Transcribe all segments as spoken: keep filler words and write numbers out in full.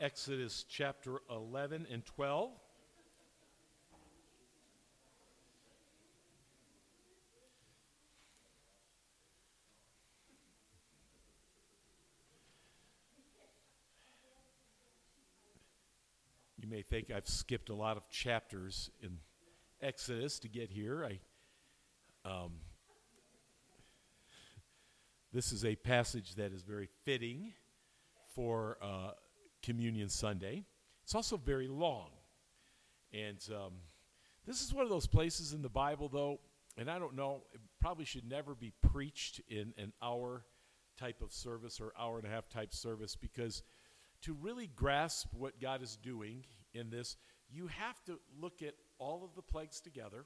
Exodus chapter eleven and twelve. You may think I've skipped a lot of chapters in Exodus to get here. I, um, this is a passage that is very fitting for uh, Communion Sunday. It's also very long. And um, this is one of those places in the Bible, though, and I don't know, it probably should never be preached in an hour type of service or hour and a half type service, because to really grasp what God is doing in this, you have to look at all of the plagues together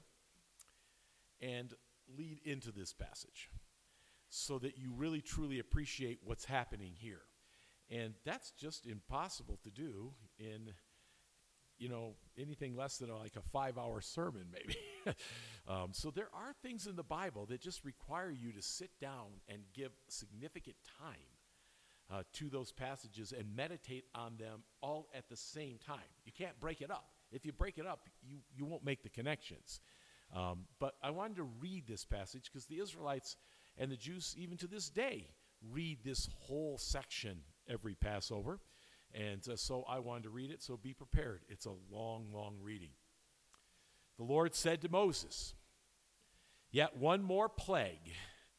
and lead into this passage so that you really truly appreciate what's happening here. And that's just impossible to do in, you know, anything less than a, like a five-hour sermon maybe. um, so there are things in the Bible that just require you to sit down and give significant time Uh, to those passages and meditate on them all at the same time. You can't break it up. If you break it up, you, you won't make the connections. Um, but I wanted to read this passage because the Israelites and the Jews, even to this day, read this whole section every Passover. And uh, so I wanted to read it, so be prepared. It's a long, long reading. The Lord said to Moses, "Yet one more plague,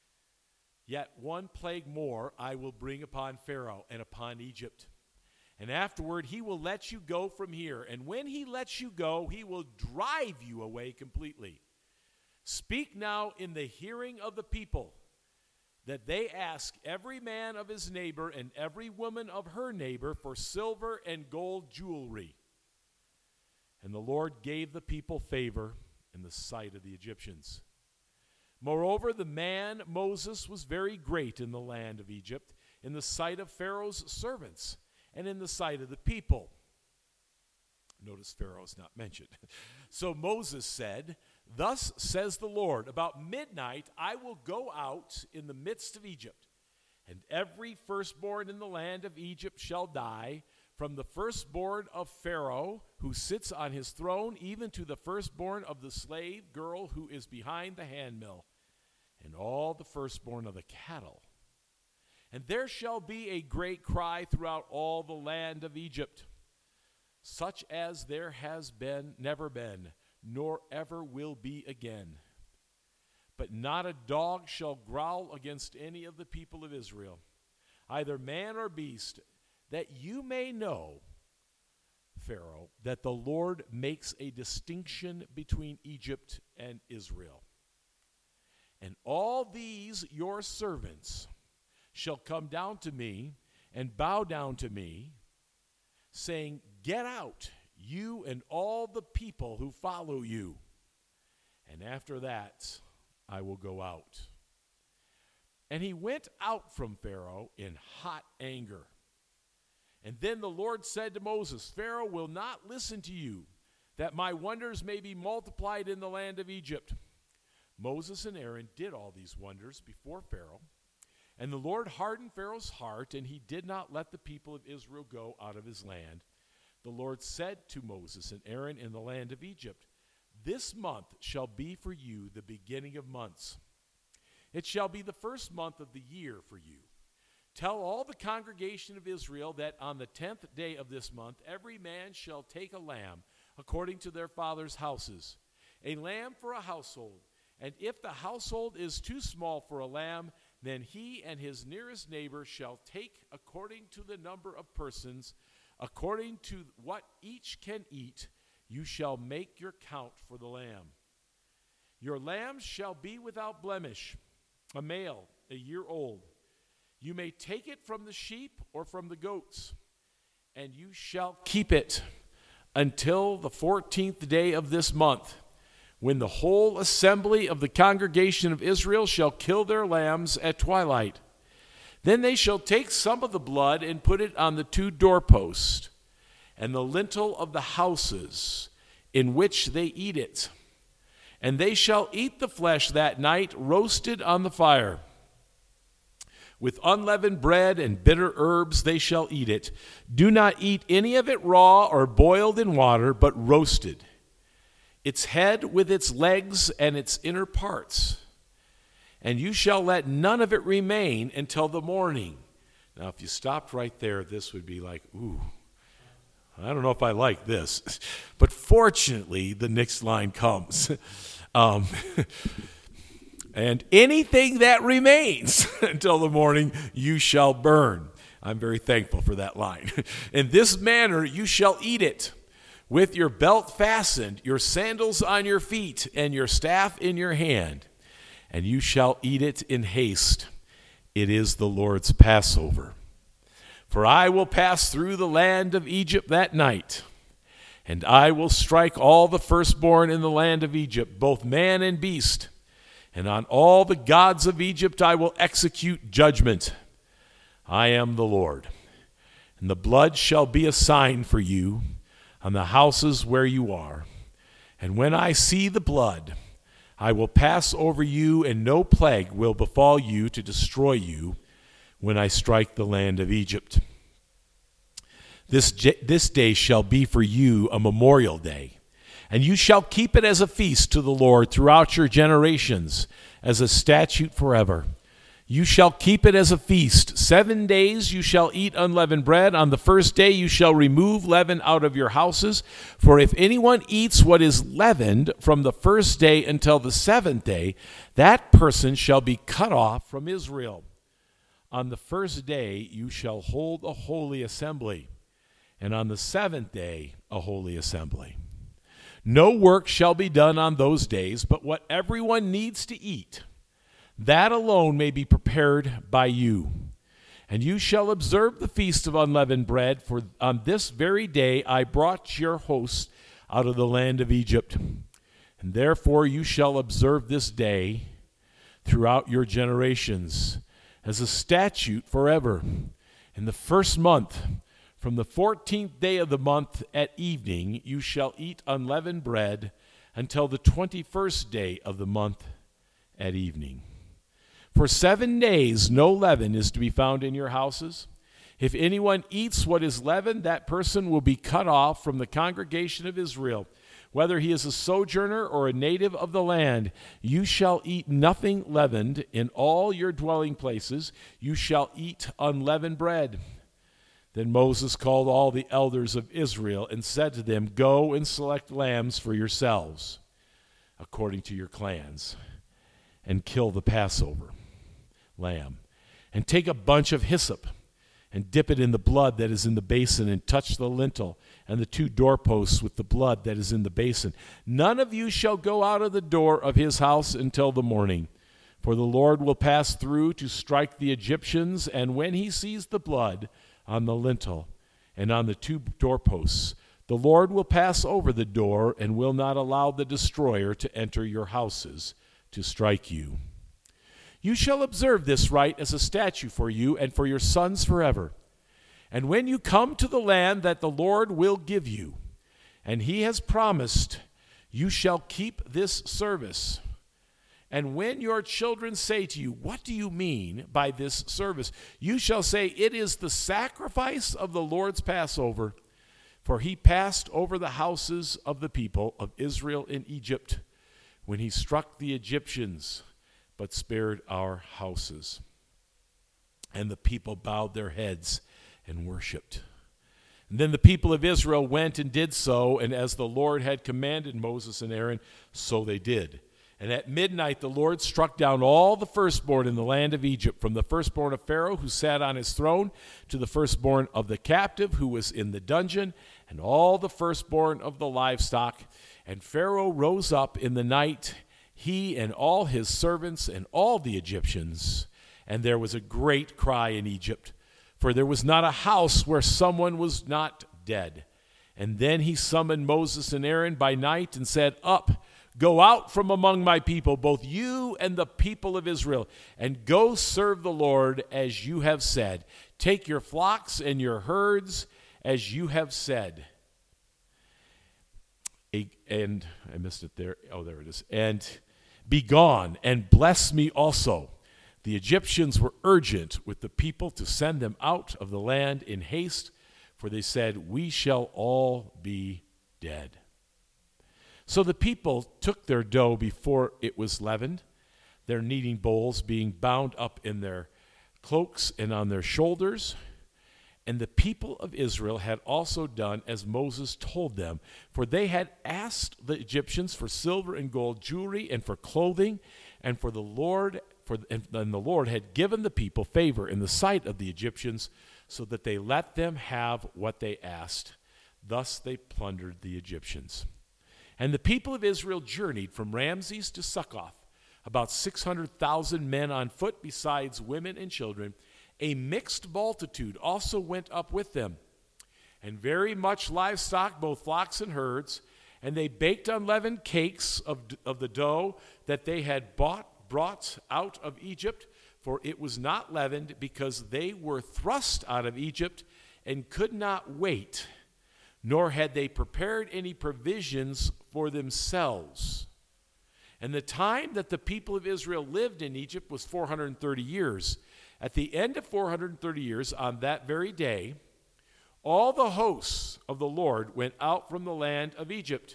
Yet one plague more I will bring upon Pharaoh and upon Egypt. And afterward he will let you go from here. And when he lets you go, he will drive you away completely. Speak now in the hearing of the people, that they ask every man of his neighbor and every woman of her neighbor for silver and gold jewelry." And the Lord gave the people favor in the sight of the Egyptians. Moreover, the man Moses was very great in the land of Egypt, in the sight of Pharaoh's servants, and in the sight of the people. Notice Pharaoh is not mentioned. So Moses said, "Thus says the Lord, about midnight I will go out in the midst of Egypt, and every firstborn in the land of Egypt shall die, from the firstborn of Pharaoh, who sits on his throne, even to the firstborn of the slave girl who is behind the handmill, and all the firstborn of the cattle. And there shall be a great cry throughout all the land of Egypt, such as there has been, never been, nor ever will be again. But not a dog shall growl against any of the people of Israel, either man or beast, that you may know, Pharaoh, that the Lord makes a distinction between Egypt and Israel. And all these your servants shall come down to me and bow down to me, saying, Get out, you and all the people who follow you. And after that I will go out." And he went out from Pharaoh in hot anger. And then the Lord said to Moses, "Pharaoh will not listen to you, that my wonders may be multiplied in the land of Egypt." Moses and Aaron did all these wonders before Pharaoh. And the Lord hardened Pharaoh's heart, and he did not let the people of Israel go out of his land. The Lord said to Moses and Aaron in the land of Egypt, "This month shall be for you the beginning of months. It shall be the first month of the year for you. Tell all the congregation of Israel that on the tenth day of this month every man shall take a lamb according to their father's houses, a lamb for a household. And if the household is too small for a lamb, then he and his nearest neighbor shall take according to the number of persons, according to what each can eat, you shall make your count for the lamb. Your lamb shall be without blemish, a male, a year old. You may take it from the sheep or from the goats, and you shall keep it until the fourteenth day of this month, when the whole assembly of the congregation of Israel shall kill their lambs at twilight. Then they shall take some of the blood and put it on the two doorposts and the lintel of the houses in which they eat it. And they shall eat the flesh that night, roasted on the fire. With unleavened bread and bitter herbs they shall eat it. Do not eat any of it raw or boiled in water, but roasted, its head with its legs and its inner parts. And you shall let none of it remain until the morning. Now, if you stopped right there, this would be like, ooh, I don't know if I like this. But fortunately, the next line comes. um, and anything that remains until the morning, you shall burn. I'm very thankful for that line. In this manner, you shall eat it, with your belt fastened, your sandals on your feet, and your staff in your hand. And you shall eat it in haste. It is the Lord's Passover. For I will pass through the land of Egypt that night, and I will strike all the firstborn in the land of Egypt, both man and beast. And on all the gods of Egypt I will execute judgment. I am the Lord. And the blood shall be a sign for you on the houses where you are. And when I see the blood, I will pass over you, and no plague will befall you to destroy you when I strike the land of Egypt. This, this day shall be for you a memorial day, and you shall keep it as a feast to the Lord throughout your generations, as a statute forever. You shall keep it as a feast. Seven days you shall eat unleavened bread. On the first day you shall remove leaven out of your houses. For if anyone eats what is leavened from the first day until the seventh day, that person shall be cut off from Israel. On the first day you shall hold a holy assembly, and on the seventh day a holy assembly. No work shall be done on those days, but what everyone needs to eat, that alone may be prepared by you. And you shall observe the feast of unleavened bread, for on this very day I brought your hosts out of the land of Egypt. And therefore you shall observe this day throughout your generations as a statute forever. In the first month, from the fourteenth day of the month at evening, you shall eat unleavened bread until the twenty-first day of the month at evening. For seven days no leaven is to be found in your houses. If anyone eats what is leavened, that person will be cut off from the congregation of Israel. Whether he is a sojourner or a native of the land, you shall eat nothing leavened in all your dwelling places. You shall eat unleavened bread. Then Moses called all the elders of Israel and said to them, Go and select lambs for yourselves, according to your clans, and kill the Passover lamb. And take a bunch of hyssop and dip it in the blood that is in the basin, and touch the lintel and the two doorposts with the blood that is in the basin. None of you shall go out of the door of his house until the morning, for the Lord will pass through to strike the Egyptians, and when he sees the blood on the lintel and on the two doorposts, the Lord will pass over the door and will not allow the destroyer to enter your houses to strike you. You shall observe this rite as a statute for you and for your sons forever. And when you come to the land that the Lord will give you, and he has promised, you shall keep this service. And when your children say to you, What do you mean by this service? You shall say, It is the sacrifice of the Lord's Passover, for he passed over the houses of the people of Israel in Egypt when he struck the Egyptians, but spared our houses. And the people bowed their heads and worshipped. And then the people of Israel went and did so, and as the Lord had commanded Moses and Aaron, so they did. And at midnight the Lord struck down all the firstborn in the land of Egypt, from the firstborn of Pharaoh who sat on his throne to the firstborn of the captive who was in the dungeon, and all the firstborn of the livestock. And Pharaoh rose up in the night, he and all his servants and all the Egyptians, and there was a great cry in Egypt, for there was not a house where someone was not dead. And then he summoned Moses and Aaron by night and said, Up, go out from among my people, both you and the people of Israel, and go serve the Lord as you have said. Take your flocks and your herds as you have said. A, and I missed it there. Oh, there it is. And be gone and bless me also. The Egyptians were urgent with the people to send them out of the land in haste, for they said, "We shall all be dead." So the people took their dough before it was leavened, their kneading bowls being bound up in their cloaks and on their shoulders. And the people of Israel had also done as Moses told them, for they had asked the Egyptians for silver and gold jewelry and for clothing, and for the Lord for and the Lord had given the people favor in the sight of the Egyptians, so that they let them have what they asked. Thus they plundered the Egyptians. And the people of Israel journeyed from Ramses to Succoth, about six hundred thousand men on foot, besides women and children. A mixed multitude also went up with them, and very much livestock, both flocks and herds. And they baked unleavened cakes of, of the dough that they had bought, brought out of Egypt, for it was not leavened, because they were thrust out of Egypt and could not wait, nor had they prepared any provisions for themselves. And the time that the people of Israel lived in Egypt was four hundred thirty years. At the end of four hundred thirty years, on that very day, all the hosts of the Lord went out from the land of Egypt.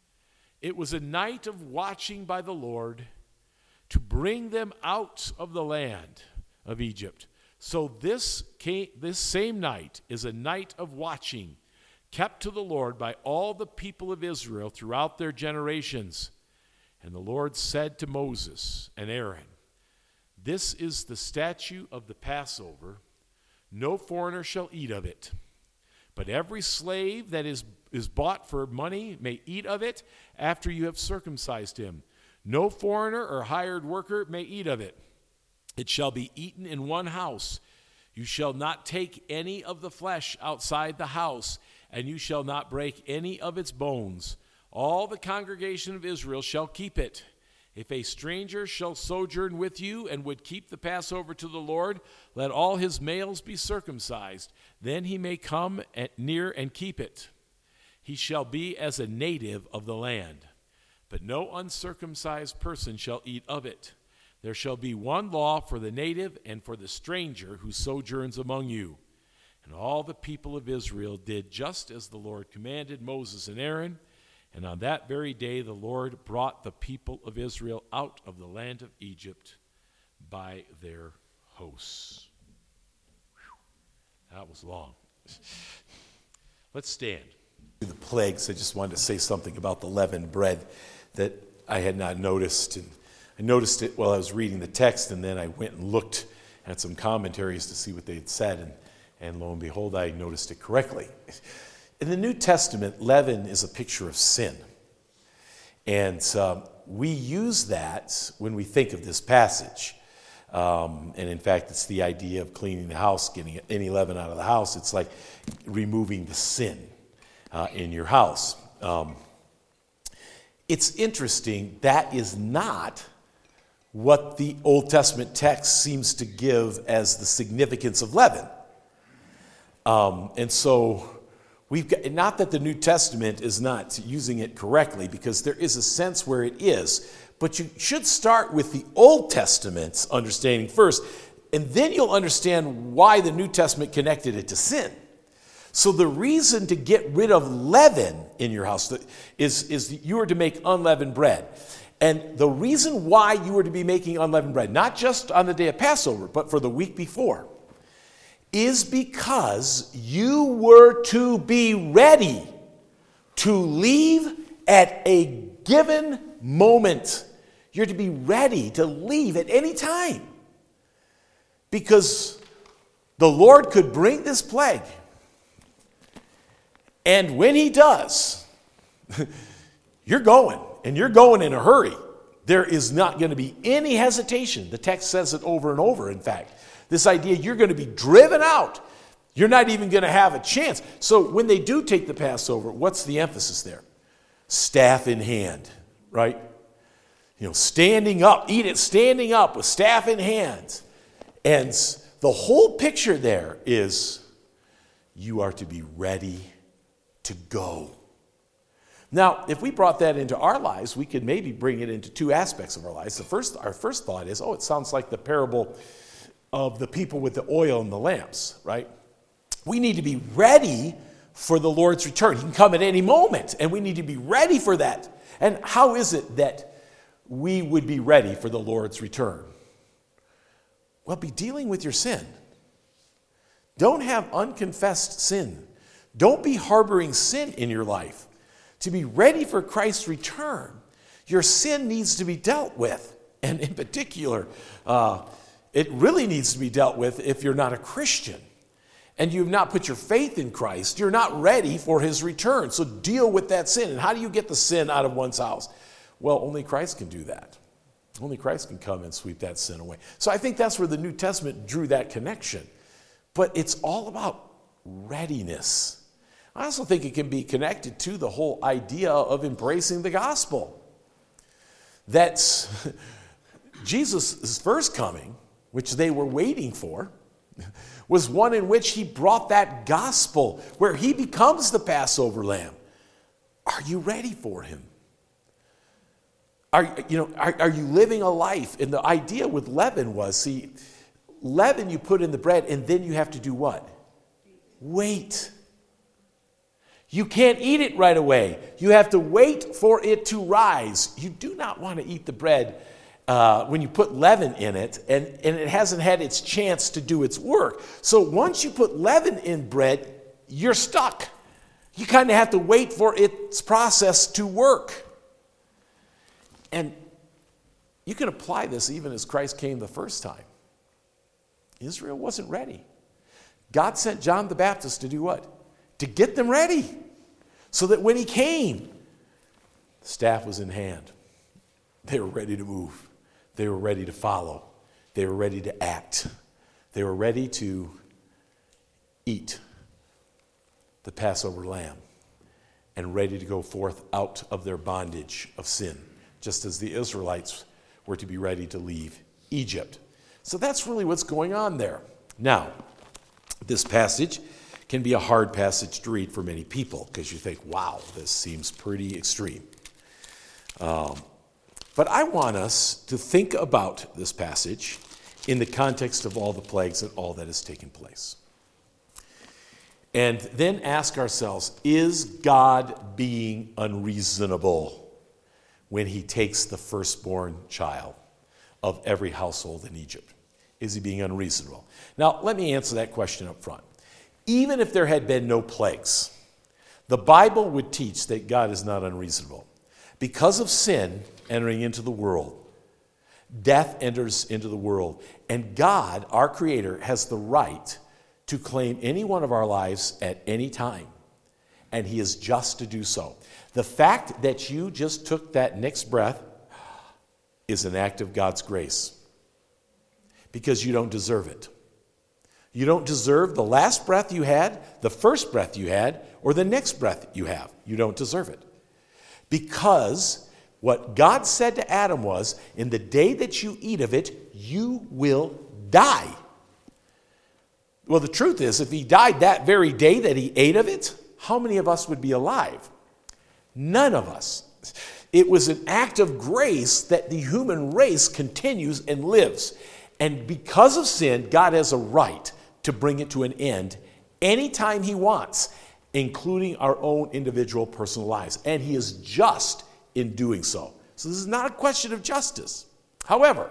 It was a night of watching by the Lord to bring them out of the land of Egypt. So this, came, this same night is a night of watching, kept to the Lord by all the people of Israel throughout their generations. And the Lord said to Moses and Aaron, "This is the statute of the Passover. No foreigner shall eat of it. But every slave that is, is bought for money may eat of it after you have circumcised him. No foreigner or hired worker may eat of it. It shall be eaten in one house. You shall not take any of the flesh outside the house, and you shall not break any of its bones. All the congregation of Israel shall keep it. If a stranger shall sojourn with you and would keep the Passover to the Lord, let all his males be circumcised. Then he may come at near and keep it. He shall be as a native of the land. But no uncircumcised person shall eat of it. There shall be one law for the native and for the stranger who sojourns among you." And all the people of Israel did just as the Lord commanded Moses and Aaron. And on that very day the Lord brought the people of Israel out of the land of Egypt by their hosts. Whew. That was long. Let's stand. The plagues, I just wanted to say something about the leavened bread that I had not noticed. And I noticed it while I was reading the text, and then I went and looked at some commentaries to see what they had said, and, and lo and behold, I noticed it correctly. In the New Testament, leaven is a picture of sin. And um, we use that when we think of this passage. Um, and in fact, it's the idea of cleaning the house, getting any leaven out of the house. It's like removing the sin uh, in your house. Um, it's interesting, that is not what the Old Testament text seems to give as the significance of leaven. Um, and so... We've got, not that the New Testament is not using it correctly, because there is a sense where it is, but you should start with the Old Testament's understanding first, and then you'll understand why the New Testament connected it to sin. So the reason to get rid of leaven in your house is, is you are to make unleavened bread. And the reason why you were to be making unleavened bread, not just on the day of Passover, but for the week before, is because you were to be ready to leave at a given moment. You're to be ready to leave at any time. Because the Lord could bring this plague. And when he does, you're going. And you're going in a hurry. There is not going to be any hesitation. The text says it over and over, in fact. This idea you're going to be driven out. You're not even going to have a chance. So when they do take the Passover, what's the emphasis there? Staff in hand, right? You know, standing up. Eat it standing up with staff in hand. And the whole picture there is you are to be ready to go. Now, if we brought that into our lives, we could maybe bring it into two aspects of our lives. The first, our first thought is, oh, it sounds like the parable of the people with the oil and the lamps, right? We need to be ready for the Lord's return. He can come at any moment, and we need to be ready for that. And how is it that we would be ready for the Lord's return? Well, be dealing with your sin. Don't have unconfessed sin. Don't be harboring sin in your life. To be ready for Christ's return, your sin needs to be dealt with. And in particular, uh, it really needs to be dealt with if you're not a Christian and you've not put your faith in Christ. You're not ready for his return. So deal with that sin. And how do you get the sin out of one's house? Well, only Christ can do that. Only Christ can come and sweep that sin away. So I think that's where the New Testament drew that connection. But it's all about readiness. I also think it can be connected to the whole idea of embracing the gospel. That's Jesus' first coming, which they were waiting for, was one in which he brought that gospel where he becomes the Passover lamb. Are you ready for him? Are, you know, are, are you living a life? And the idea with leaven was, see, leaven you put in the bread and then you have to do what? Wait. You can't eat it right away. You have to wait for it to rise. You do not want to eat the bread uh, when you put leaven in it and, and it hasn't had its chance to do its work. So once you put leaven in bread, you're stuck. You kind of have to wait for its process to work. And you can apply this even as Christ came the first time. Israel wasn't ready. God sent John the Baptist to do what? To get them ready. So that when he came, the staff was in hand. They were ready to move. They were ready to follow. They were ready to act. They were ready to eat the Passover lamb and ready to go forth out of their bondage of sin, just as the Israelites were to be ready to leave Egypt. So that's really what's going on there. Now, this passage can be a hard passage to read for many people because you think, wow, this seems pretty extreme. Um, but I want us to think about this passage in the context of all the plagues and all that has taken place. And then ask ourselves, is God being unreasonable when he takes the firstborn child of every household in Egypt? Is he being unreasonable? Now, let me answer that question up front. Even if there had been no plagues, the Bible would teach that God is not unreasonable. Because of sin entering into the world, death enters into the world, and God, our Creator, has the right to claim any one of our lives at any time, and he is just to do so. The fact that you just took that next breath is an act of God's grace, because you don't deserve it. You don't deserve the last breath you had, the first breath you had, or the next breath you have. You don't deserve it. Because what God said to Adam was, in the day that you eat of it, you will die. Well, the truth is, if he died that very day that he ate of it, how many of us would be alive? None of us. It was an act of grace that the human race continues and lives. And because of sin, God has a right to bring it to an end anytime he wants, including our own individual personal lives. And he is just in doing so. So this is not a question of justice. However,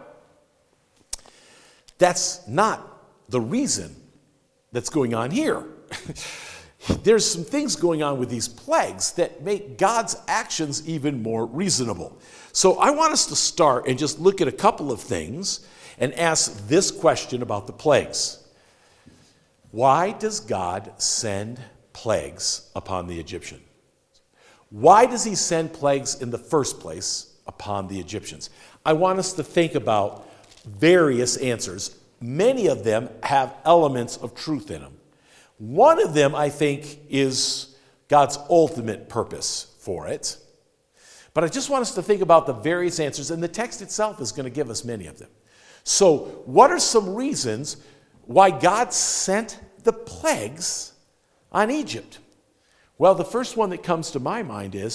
that's not the reason that's going on here. There's some things going on with these plagues that make God's actions even more reasonable. So I want us to start and just look at a couple of things and ask this question about the plagues. Why does God send plagues upon the Egyptians? Why does he send plagues in the first place upon the Egyptians? I want us to think about various answers. Many of them have elements of truth in them. One of them, I think, is God's ultimate purpose for it. But I just want us to think about the various answers, and the text itself is going to give us many of them. So, what are some reasons why God sent the plagues on Egypt? Well, the first one that comes to my mind is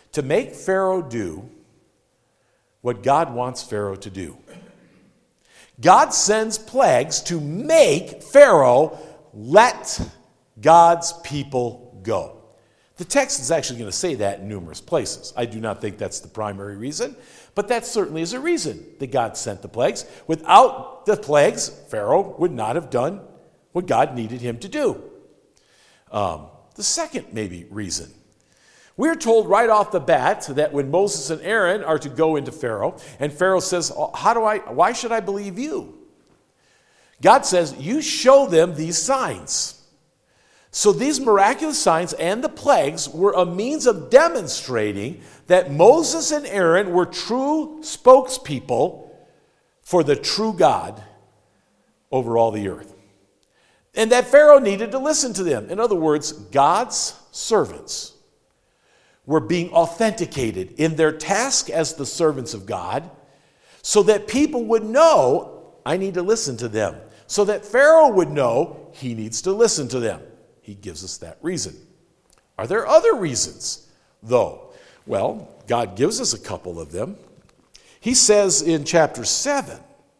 to make Pharaoh do what God wants Pharaoh to do. God sends plagues to make Pharaoh let God's people go. The text is actually going to say that in numerous places. I do not think that's the primary reason, but that certainly is a reason that God sent the plagues. Without the plagues, Pharaoh would not have done what God needed him to do. Um, the second, maybe, reason. We're told right off the bat that when Moses and Aaron are to go into Pharaoh, and Pharaoh says, "How do I, why should I believe you?" God says, "You show them these signs." So these miraculous signs and the plagues were a means of demonstrating that Moses and Aaron were true spokespeople for the true God over all the earth. And that Pharaoh needed to listen to them. In other words, God's servants were being authenticated in their task as the servants of God so that people would know, I need to listen to them. So that Pharaoh would know he needs to listen to them. He gives us that reason. Are there other reasons, though? Well, God gives us a couple of them. He says in chapter seven,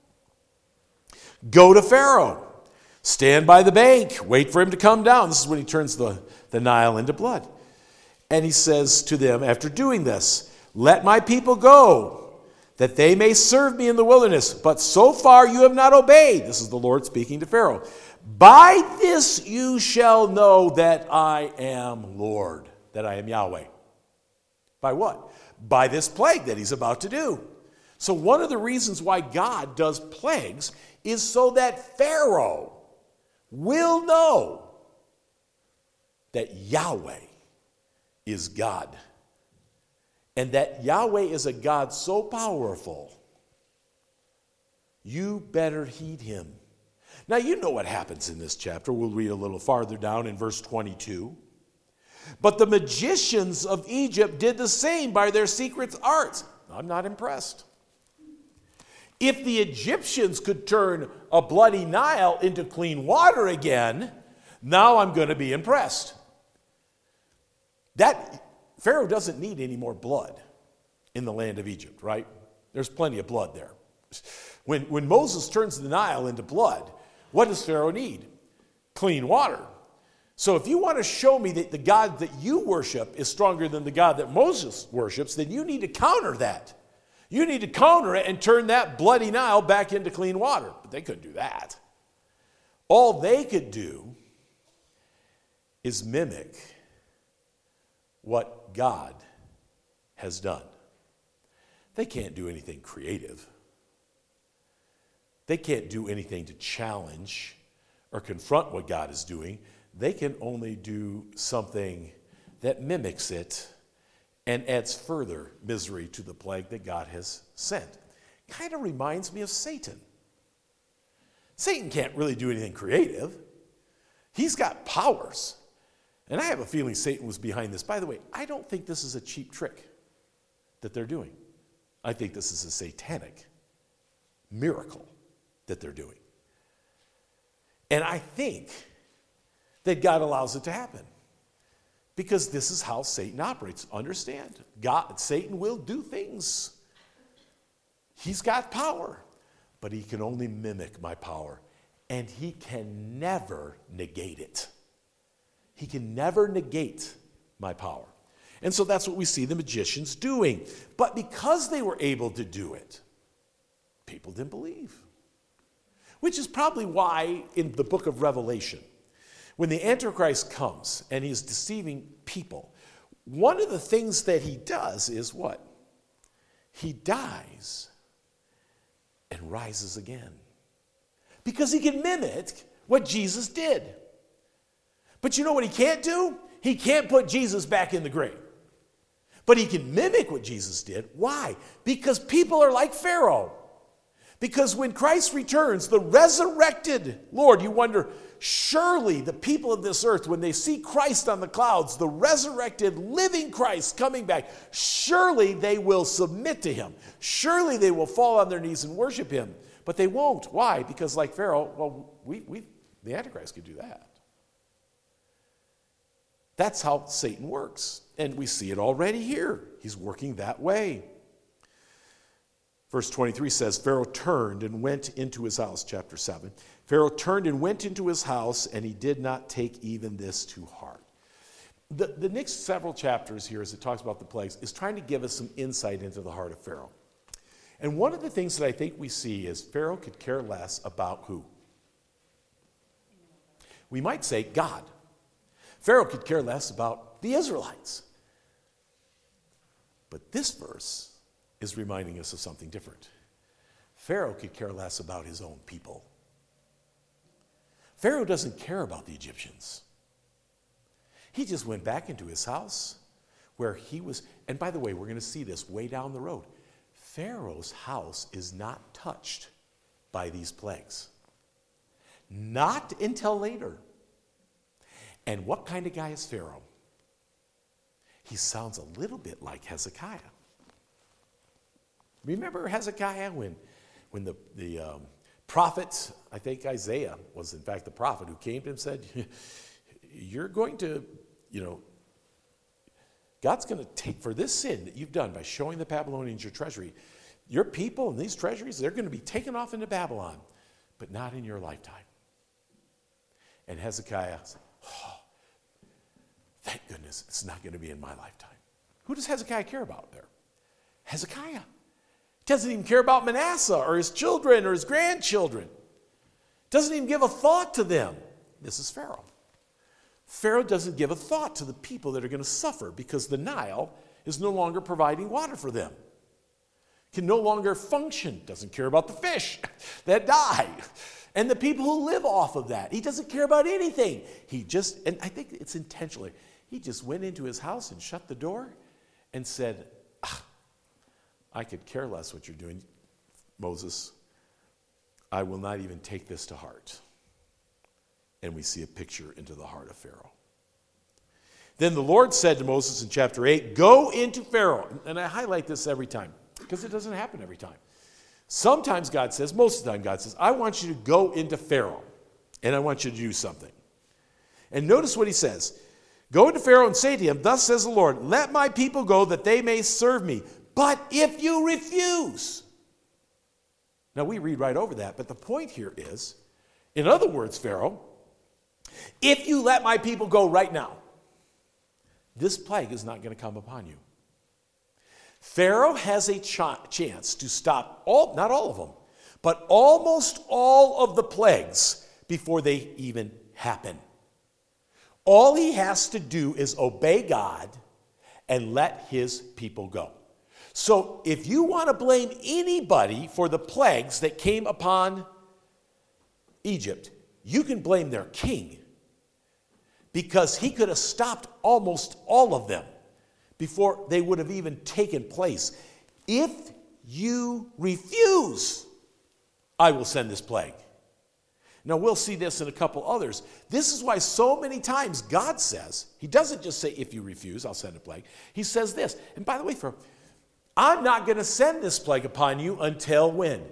"Go to Pharaoh, stand by the bank, wait for him to come down." This is when he turns the, the Nile into blood. And he says to them, after doing this, "Let my people go, that they may serve me in the wilderness. But so far you have not obeyed." This is the Lord speaking to Pharaoh. "By this you shall know that I am Lord," that I am Yahweh. By what? By this plague that he's about to do. So one of the reasons why God does plagues is so that Pharaoh will know that Yahweh is God. And that Yahweh is a God so powerful, you better heed him. Now, you know what happens in this chapter. We'll read a little farther down in verse twenty-two. "But the magicians of Egypt did the same by their secret arts." I'm not impressed. If the Egyptians could turn a bloody Nile into clean water again, now I'm going to be impressed. That Pharaoh doesn't need any more blood in the land of Egypt, right? There's plenty of blood there. When, when Moses turns the Nile into blood, what does Pharaoh need? Clean water. So if you want to show me that the God that you worship is stronger than the God that Moses worships, then you need to counter that. You need to counter it and turn that bloody Nile back into clean water. But they couldn't do that. All they could do is mimic what God has done. They can't do anything creative. They can't do anything to challenge or confront what God is doing. They can only do something that mimics it and adds further misery to the plague that God has sent. Kind of reminds me of Satan. Satan can't really do anything creative. He's got powers. And I have a feeling Satan was behind this. By the way, I don't think this is a cheap trick that they're doing. I think this is a satanic miracle that they're doing. And I think that God allows it to happen because this is how Satan operates. Understand, God, Satan will do things. He's got power, but he can only mimic my power, and he can never negate it. He can never negate my power. And so that's what we see the magicians doing. But because they were able to do it, people didn't believe. Which is probably why in the book of Revelation, when the Antichrist comes and he's deceiving people, one of the things that he does is what? He dies and rises again. Because he can mimic what Jesus did. But you know what he can't do? He can't put Jesus back in the grave. But he can mimic what Jesus did. Why? Because people are like Pharaoh. Because when Christ returns, the resurrected Lord, you wonder, surely the people of this earth, when they see Christ on the clouds, the resurrected, living Christ coming back, surely they will submit to him. Surely they will fall on their knees and worship him. But they won't. Why? Because like Pharaoh, well, we, we, the Antichrist could do that. That's how Satan works. And we see it already here. He's working that way. Verse twenty-three says, Pharaoh turned and went into his house, chapter seven. Pharaoh turned and went into his house, and he did not take even this to heart. The, the next several chapters here, as it talks about the plagues, is trying to give us some insight into the heart of Pharaoh. And one of the things that I think we see is Pharaoh could care less about who? We might say God. Pharaoh could care less about the Israelites. But this verse is reminding us of something different. Pharaoh could care less about his own people. Pharaoh doesn't care about the Egyptians. He just went back into his house where he was, and by the way, we're going to see this way down the road. Pharaoh's house is not touched by these plagues. Not until later. And what kind of guy is Pharaoh? He sounds a little bit like Hezekiah. Remember Hezekiah when, when the, the um, prophet, I think Isaiah was in fact the prophet who came to him and said, you're going to, you know, God's going to take for this sin that you've done by showing the Babylonians your treasury, your people and these treasuries, they're going to be taken off into Babylon, but not in your lifetime. And Hezekiah said, oh, thank goodness it's not going to be in my lifetime. Who does Hezekiah care about there? Hezekiah. Doesn't even care about Manasseh or his children or his grandchildren. Doesn't even give a thought to them. This is Pharaoh. Pharaoh doesn't give a thought to the people that are going to suffer because the Nile is no longer providing water for them. Can no longer function. Doesn't care about the fish that die and the people who live off of that. He doesn't care about anything. He just, and I think it's intentionally, he just went into his house and shut the door and said, ah, I could care less what you're doing, Moses. I will not even take this to heart. And we see a picture into the heart of Pharaoh. Then the Lord said to Moses in chapter eight, go into Pharaoh. And I highlight this every time because it doesn't happen every time. Sometimes God says, most of the time God says, I want you to go into Pharaoh and I want you to do something. And notice what he says. Go into Pharaoh and say to him, thus says the Lord, let my people go that they may serve me. But if you refuse. Now we read right over that, but the point here is, in other words, Pharaoh, if you let my people go right now, this plague is not going to come upon you. Pharaoh has a ch- chance to stop all, not all of them, but almost all of the plagues before they even happen. All he has to do is obey God and let his people go. So if you want to blame anybody for the plagues that came upon Egypt, you can blame their king because he could have stopped almost all of them before they would have even taken place. If you refuse, I will send this plague. Now we'll see this in a couple others. This is why so many times God says, he doesn't just say, if you refuse, I'll send a plague. He says this, and by the way, for I'm not going to send this plague upon you until when?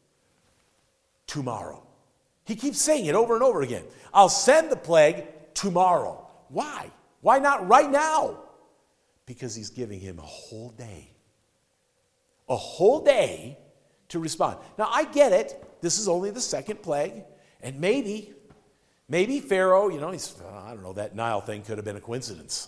Tomorrow. He keeps saying it over and over again. I'll send the plague tomorrow. Why? Why not right now? Because he's giving him a whole day. A whole day to respond. Now I get it. This is only the second plague. And maybe, maybe Pharaoh, you know, he's, I don't know, that Nile thing could have been a coincidence.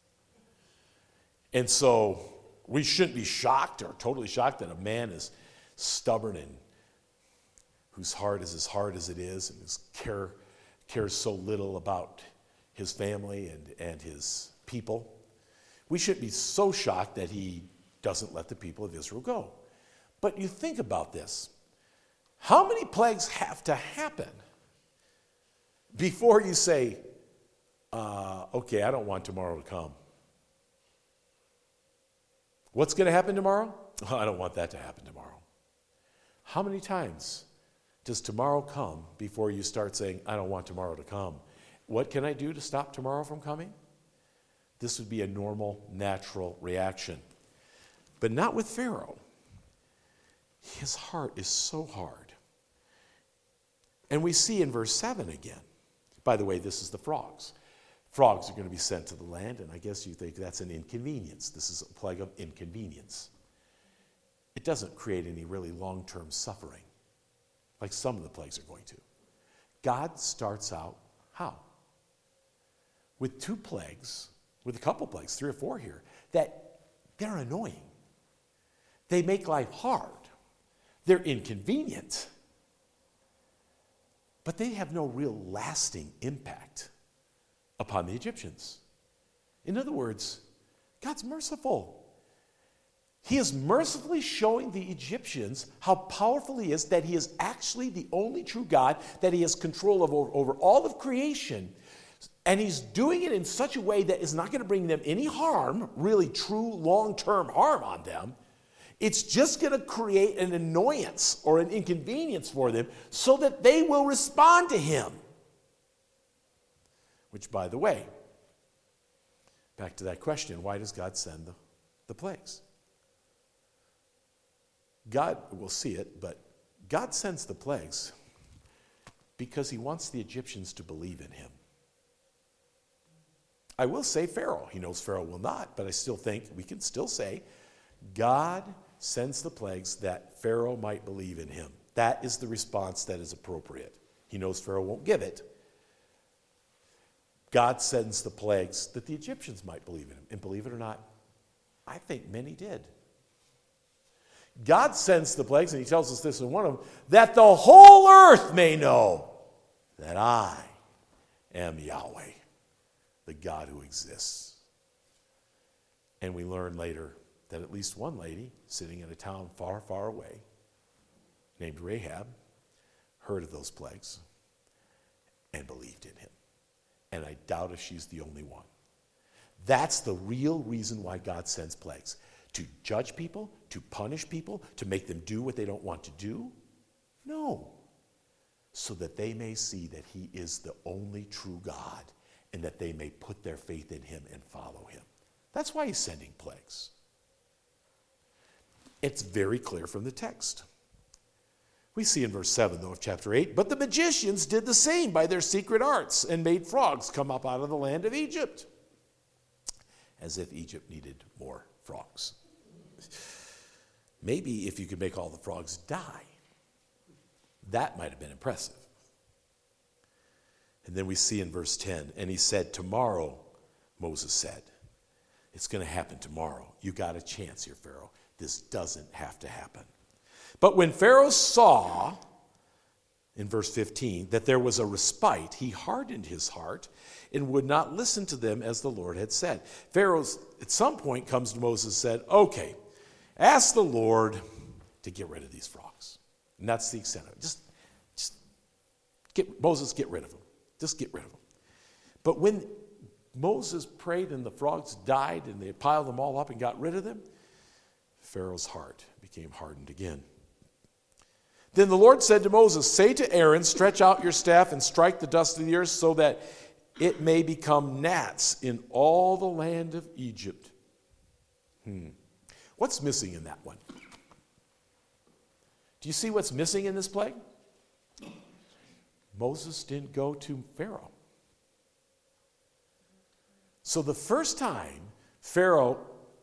And so we shouldn't be shocked or totally shocked that a man is stubborn and whose heart is as hard as it is and who care, cares so little about his family and, and his people. We shouldn't be so shocked that he doesn't let the people of Israel go. But you think about this. How many plagues have to happen before you say, uh, okay, I don't want tomorrow to come? What's going to happen tomorrow? Oh, I don't want that to happen tomorrow. How many times does tomorrow come before you start saying, I don't want tomorrow to come? What can I do to stop tomorrow from coming? This would be a normal, natural reaction. But not with Pharaoh. His heart is so hard. And we see in verse seven again. By the way, this is the frogs. Frogs are going to be sent to the land, and I guess you think that's an inconvenience. This is a plague of inconvenience. It doesn't create any really long-term suffering, like some of the plagues are going to. God starts out how? With two plagues, with a couple plagues, three or four here, that they're annoying. They make life hard. They're inconvenient. But they have no real lasting impact upon the Egyptians. In other words, God's merciful. He is mercifully showing the Egyptians how powerful he is, that he is actually the only true God, that he has control of, over, over all of creation. And he's doing it in such a way that is not going to bring them any harm, really true long-term harm on them. It's just going to create an annoyance or an inconvenience for them so that they will respond to him. Which, by the way, back to that question, why does God send the, the plagues? God will see it, but God sends the plagues because he wants the Egyptians to believe in him. I will say Pharaoh. He knows Pharaoh will not, but I still think we can still say God sends the plagues that Pharaoh might believe in him. That is the response that is appropriate. He knows Pharaoh won't give it. God sends the plagues that the Egyptians might believe in him. And believe it or not, I think many did. God sends the plagues, and he tells us this in one of them, that the whole earth may know that I am Yahweh, the God who exists. And we learn later that at least one lady sitting in a town far, far away, named Rahab, heard of those plagues and believed in him. And I doubt if she's the only one. That's the real reason why God sends plagues. To judge people, to punish people, to make them do what they don't want to do? No. So that they may see that he is the only true God and that they may put their faith in him and follow him. That's why he's sending plagues. It's very clear from the text. We see in verse seven, though, of chapter eight, but the magicians did the same by their secret arts and made frogs come up out of the land of Egypt. As if Egypt needed more frogs. Maybe if you could make all the frogs die, that might have been impressive. And then we see in verse ten, and he said, tomorrow, Moses said, it's going to happen tomorrow. You got a chance here, Pharaoh. This doesn't have to happen. But when Pharaoh saw, in verse fifteen, that there was a respite, he hardened his heart and would not listen to them as the Lord had said. Pharaoh, at some point, comes to Moses and said, okay, ask the Lord to get rid of these frogs. And that's the extent of it. Just, just get, Moses, get rid of them. Just get rid of them. But when Moses prayed and the frogs died and they piled them all up and got rid of them, Pharaoh's heart became hardened again. Then the Lord said to Moses, say to Aaron, stretch out your staff and strike the dust of the earth so that it may become gnats in all the land of Egypt. Hmm. What's missing in that one? Do you see what's missing in this plague? Moses didn't go to Pharaoh. So the first time Pharaoh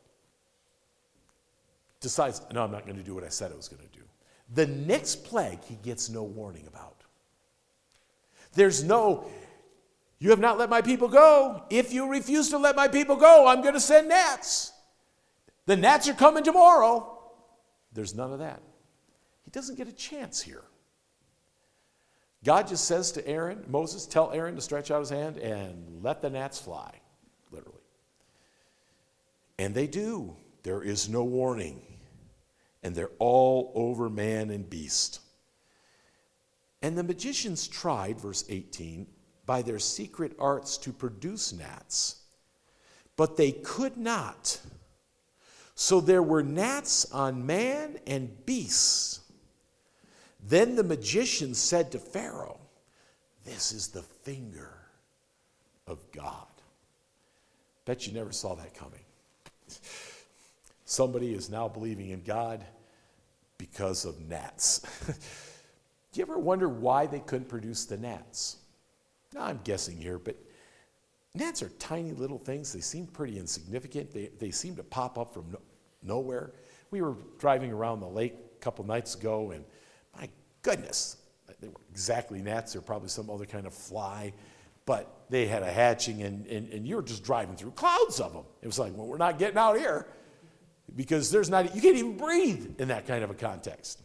decides, no, I'm not going to do what I said I was going to do. The next plague he gets no warning about. There's no, you have not let my people go. If you refuse to let my people go, I'm going to send gnats. The gnats are coming tomorrow. There's none of that. He doesn't get a chance here. God just says to Aaron, Moses, tell Aaron to stretch out his hand and let the gnats fly, literally. And they do. There is no warning. And they're all over man and beast. And the magicians tried, verse eighteen, by their secret arts to produce gnats, but they could not. So there were gnats on man and beasts. Then the magician said to Pharaoh, this is the finger of God. Bet you never saw that coming. Somebody is now believing in God because of gnats. Do you ever wonder why they couldn't produce the gnats? Now, I'm guessing here, but gnats are tiny little things. They seem pretty insignificant. They, they seem to pop up from no, nowhere. We were driving around the lake a couple nights ago, and my goodness, they weren't exactly gnats. They're probably some other kind of fly, but they had a hatching, and, and, and you were just driving through clouds of them. It was like, well, we're not getting out here because there's not, you can't even breathe in that kind of a context.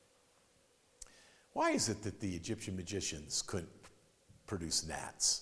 Why is it that the Egyptian magicians couldn't produce gnats?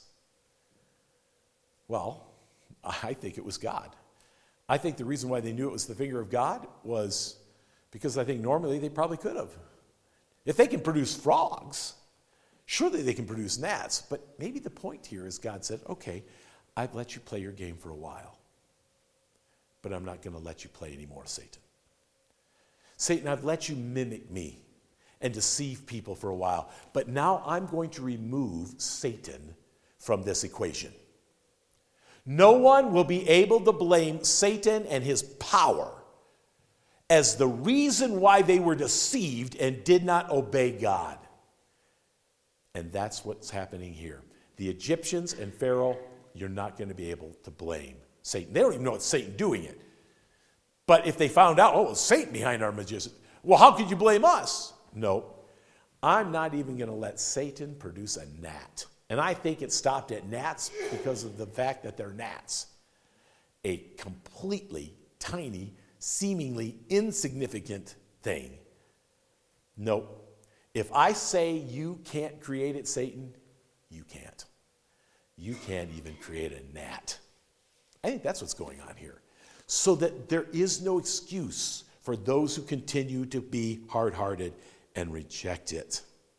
Well, I think it was God. I think the reason why they knew it was the finger of God was because I think normally they probably could have. If they can produce frogs, surely they can produce gnats. But maybe the point here is God said, okay, I've let you play your game for a while, but I'm not going to let you play anymore, Satan. Satan, I've let you mimic me and deceive people for a while, but now I'm going to remove Satan from this equation. No one will be able to blame Satan and his power as the reason why they were deceived and did not obey God. And that's what's happening here. The Egyptians and Pharaoh, you're not going to be able to blame Satan. They don't even know it's Satan doing it. But if they found out, oh, it's Satan behind our magician, well, how could you blame us? No, I'm not even going to let Satan produce a gnat. And I think it stopped at gnats because of the fact that they're gnats. A completely tiny, seemingly insignificant thing. No. If I say you can't create it, Satan, you can't. You can't even create a gnat. I think that's what's going on here. So that there is no excuse for those who continue to be hard-hearted and reject it.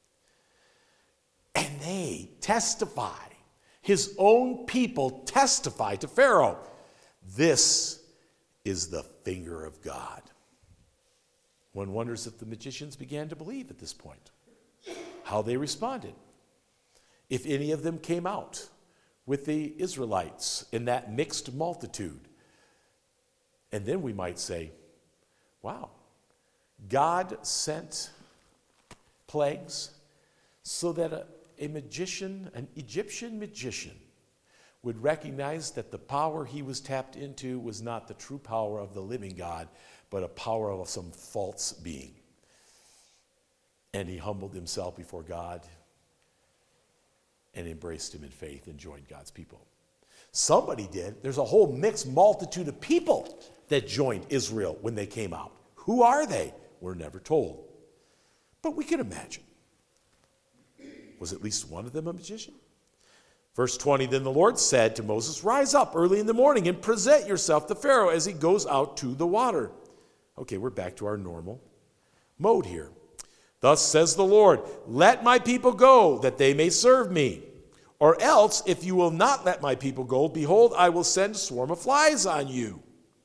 And they testify. His own people testify to Pharaoh. This is the finger of God. One wonders if the magicians began to believe at this point. How they responded. If any of them came out with the Israelites in that mixed multitude. And then we might say, wow, God sent plagues so that a A magician, an Egyptian magician, would recognize that the power he was tapped into was not the true power of the living God, but a power of some false being. And he humbled himself before God and embraced him in faith and joined God's people. Somebody did. There's a whole mixed multitude of people that joined Israel when they came out. Who are they? We're never told. But we can imagine. Was at least one of them a magician? Verse twenty, then the Lord said to Moses, rise up early in the morning and present yourself to Pharaoh as he goes out to the water. Okay, we're back to our normal mode here. Thus says the Lord, let my people go that they may serve me. Or else, if you will not let my people go, behold, I will send a swarm of flies on you.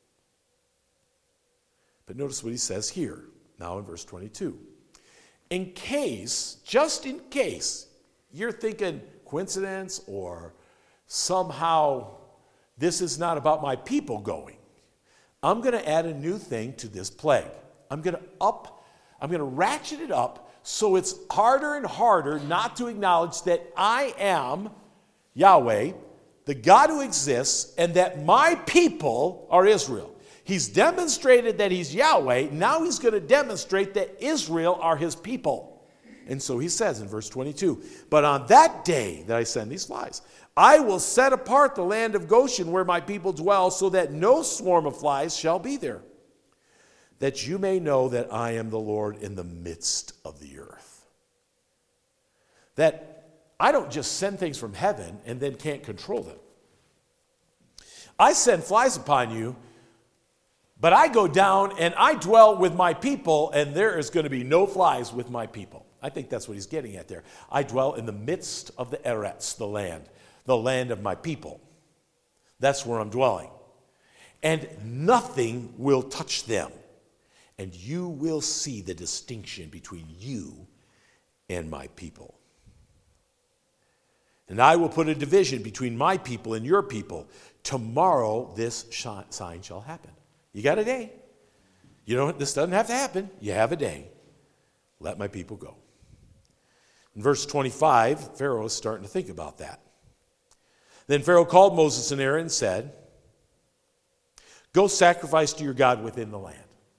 But notice what he says here, now in verse twenty-two. In case, just in case, you're thinking coincidence or somehow this is not about my people going, I'm going to add a new thing to this plague. I'm going to up, I'm going to ratchet it up so it's harder and harder not to acknowledge that I am Yahweh, the God who exists, and that my people are Israel. He's demonstrated that he's Yahweh. Now he's going to demonstrate that Israel are his people. And so he says in verse twenty-two, but on that day that I send these flies, I will set apart the land of Goshen where my people dwell, so that no swarm of flies shall be there, that you may know that I am the Lord in the midst of the earth. That I don't just send things from heaven and then can't control them. I send flies upon you, but I go down and I dwell with my people, and there is going to be no flies with my people. I think that's what he's getting at there. I dwell in the midst of the Eretz, the land, the land of my people. That's where I'm dwelling. And nothing will touch them. And you will see the distinction between you and my people. And I will put a division between my people and your people. Tomorrow this sign shall happen. You got a day. You don't, this doesn't have to happen. You have a day. Let my people go. In verse twenty-five, Pharaoh is starting to think about that. Then Pharaoh called Moses and Aaron and said, go sacrifice to your God within the land.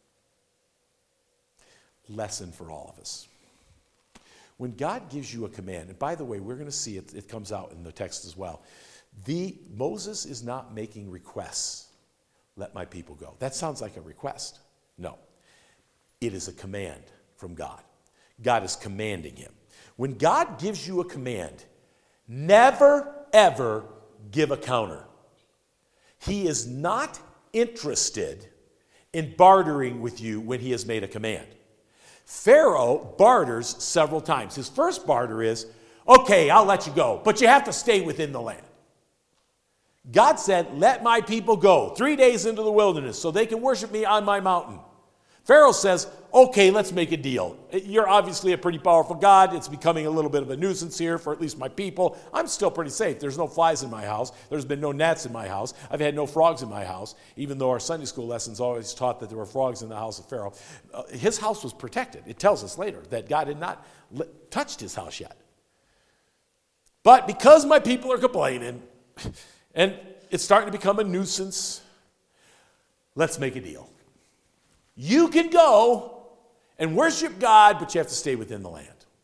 Lesson for all of us. When God gives you a command, and by the way, we're going to see it, it comes out in the text as well. The Moses is not making requests. Let my people go. That sounds like a request. No. It is a command from God. God is commanding him. When God gives you a command, never, ever give a counter. He is not interested in bartering with you when he has made a command. Pharaoh barters several times. His first barter is, okay, I'll let you go, but you have to stay within the land. God said, let my people go three days into the wilderness so they can worship me on my mountain. Pharaoh says, okay, let's make a deal. You're obviously a pretty powerful God. It's becoming a little bit of a nuisance here for at least my people. I'm still pretty safe. There's no flies in my house. There's been no gnats in my house. I've had no frogs in my house, even though our Sunday school lessons always taught that there were frogs in the house of Pharaoh. Uh, his house was protected. It tells us later that God had not li- touched his house yet. But because my people are complaining, and it's starting to become a nuisance, let's make a deal. You can go and worship God, but you have to stay within the land.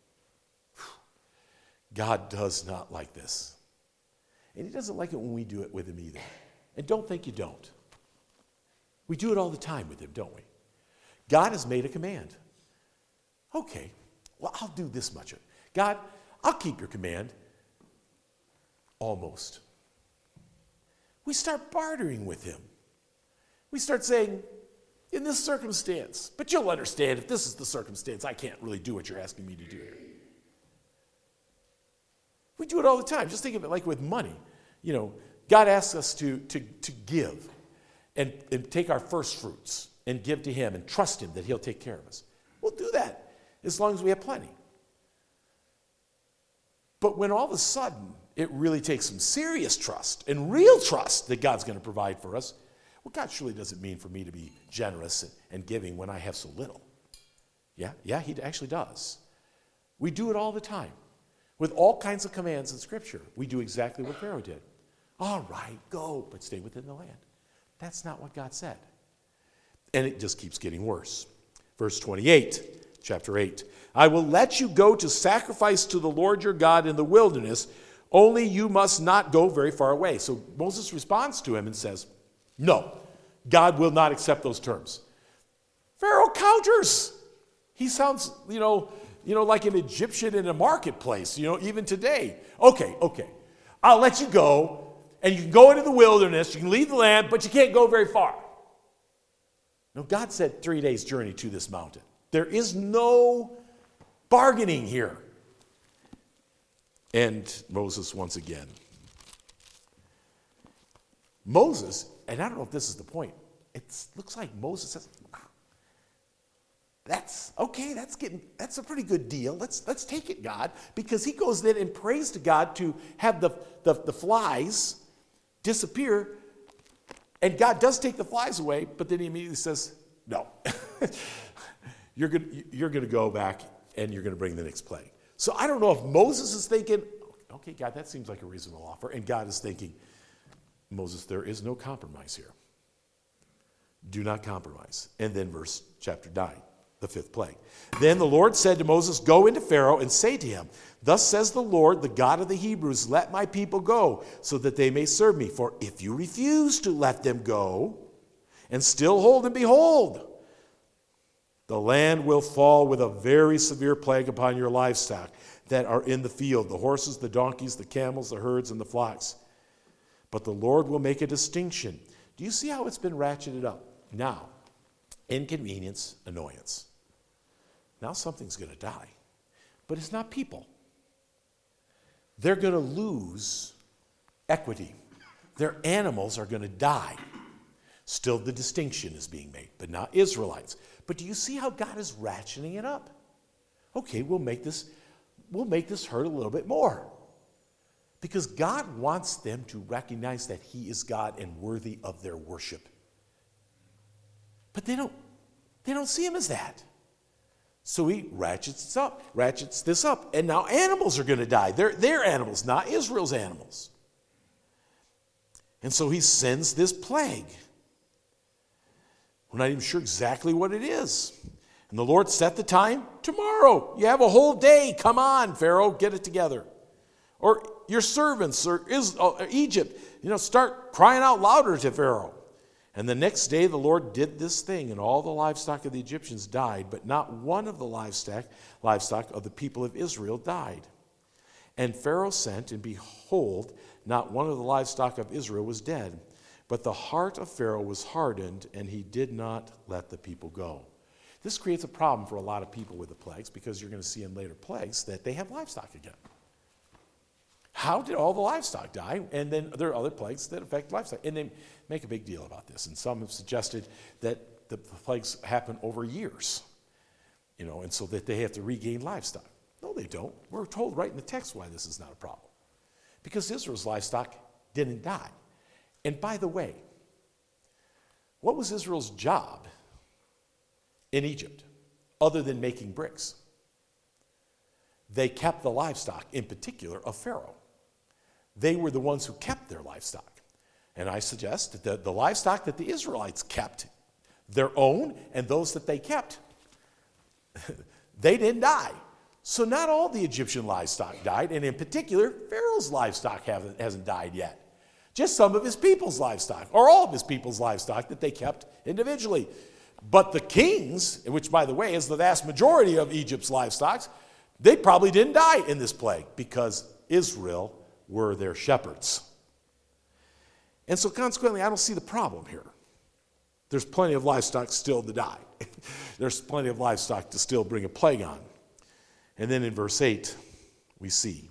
God does not like this. And he doesn't like it when we do it with him either. And don't think you don't. We do it all the time with him, don't we? God has made a command. Okay, well, I'll do this much of it. God, I'll keep your command. Almost. We start bartering with him. We start saying, in this circumstance, but you'll understand if this is the circumstance, I can't really do what you're asking me to do here. We do it all the time. Just think of it like with money. You know, God asks us to, to, to give and, and take our first fruits and give to him and trust him that he'll take care of us. We'll do that as long as we have plenty. But when all of a sudden it really takes some serious trust and real trust that God's going to provide for us, well, God surely doesn't mean for me to be generous and, and giving when I have so little. Yeah, yeah, he actually does. We do it all the time. With all kinds of commands in Scripture, we do exactly what Pharaoh did. All right, go, but stay within the land. That's not what God said. And it just keeps getting worse. Verse twenty-eight, chapter eight. I will let you go to sacrifice to the Lord your God in the wilderness, only you must not go very far away. So Moses responds to him and says, no, God will not accept those terms. Pharaoh counters. He sounds, you know, you know, like an Egyptian in a marketplace, you know, even today. Okay, okay, I'll let you go, and you can go into the wilderness, you can leave the land, but you can't go very far. No, God said three days' journey to this mountain. There is no bargaining here. And Moses once again. Moses, and I don't know if this is the point, it looks like Moses says, that's okay, that's getting that's a pretty good deal. Let's let's take it, God. Because he goes then and prays to God to have the, the, the flies disappear. And God does take the flies away, but then he immediately says, no. you're gonna you're gonna go back and you're gonna bring the next plague. So I don't know if Moses is thinking, okay, God, that seems like a reasonable offer. And God is thinking, Moses, there is no compromise here. Do not compromise. And then verse chapter nine, the fifth plague. Then the Lord said to Moses, go into Pharaoh and say to him, thus says the Lord, the God of the Hebrews, let my people go so that they may serve me. For if you refuse to let them go and still hold them, behold, the land will fall with a very severe plague upon your livestock that are in the field, the horses, the donkeys, the camels, the herds, and the flocks. But the Lord will make a distinction. Do you see how it's been ratcheted up? Now, inconvenience, annoyance. Now something's going to die. But it's not people. They're going to lose equity. Their animals are going to die. Still, the distinction is being made, but not Israelites. But do you see how God is ratcheting it up? Okay, we'll make this, we'll make this hurt a little bit more. Because God wants them to recognize that he is God and worthy of their worship. But they don't, they don't see him as that. So he ratchets this up, ratchets this up, and now animals are going to die. They're their animals, not Israel's animals. And so he sends this plague. We're not even sure exactly what it is. And the Lord set the time tomorrow. You have a whole day. Come on, Pharaoh, get it together. Or your servants or Egypt, you know, start crying out louder to Pharaoh. And the next day the Lord did this thing, and all the livestock of the Egyptians died, but not one of the livestock, livestock of the people of Israel died. And Pharaoh sent, and behold, not one of the livestock of Israel was dead. But the heart of Pharaoh was hardened, and he did not let the people go. This creates a problem for a lot of people with the plagues, because you're going to see in later plagues that they have livestock again. How did all the livestock die? And then there are other plagues that affect livestock. And they make a big deal about this. And some have suggested that the plagues happen over years, you know, and so that they have to regain livestock. No, they don't. We're told right in the text why this is not a problem. Because Israel's livestock didn't die. And by the way, what was Israel's job in Egypt other than making bricks? They kept the livestock, in particular, of Pharaoh. They were the ones who kept their livestock. And I suggest that the, the livestock that the Israelites kept, their own and those that they kept, they didn't die. So not all the Egyptian livestock died, and in particular, Pharaoh's livestock haven't, hasn't died yet. Just some of his people's livestock, or all of his people's livestock that they kept individually. But the kings, which, by the way, is the vast majority of Egypt's livestock, they probably didn't die in this plague because Israel were their shepherds. And so consequently, I don't see the problem here. There's plenty of livestock still to die. There's plenty of livestock to still bring a plague on. And then in verse eight, we see,